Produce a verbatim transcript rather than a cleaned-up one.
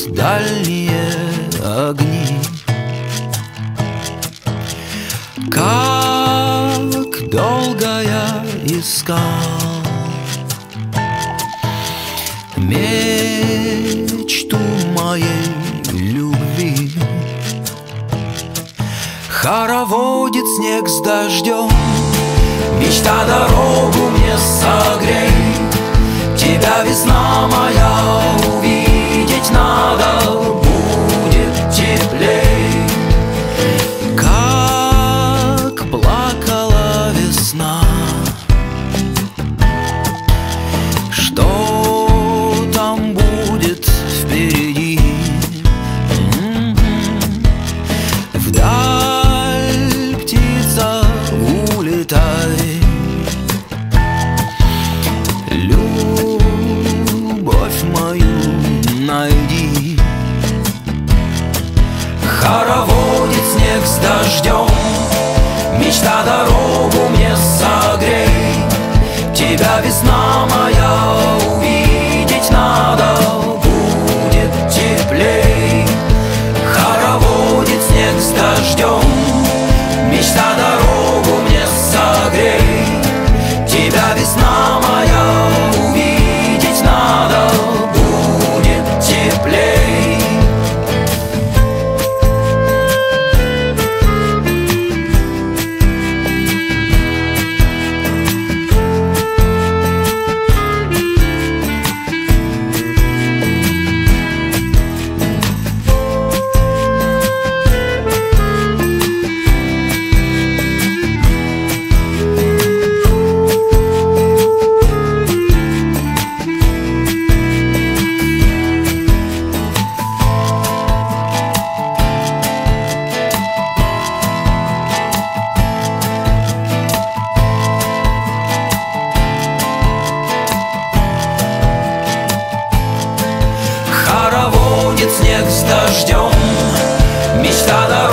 дальние огни. Как долго я искал мечту моей любви. Хороводит снег с дождем, мечта дорогу мне согрей. Тебя, весна моя, увидеть надо, будет теплей. Как плакала весна, что там будет впереди? Вдаль, птица, улетай. Любовь мою найди. Хороводит снег с дождем, мечта дорогу мне согрей. Тебя, весна моя, увидеть надо, будет теплей. Хороводит снег с дождем, мечта дорогу мне согрей. Тебя, весна моя, увидеть надо, будет теплей. Хороводит снег с дождем, мечта дорогу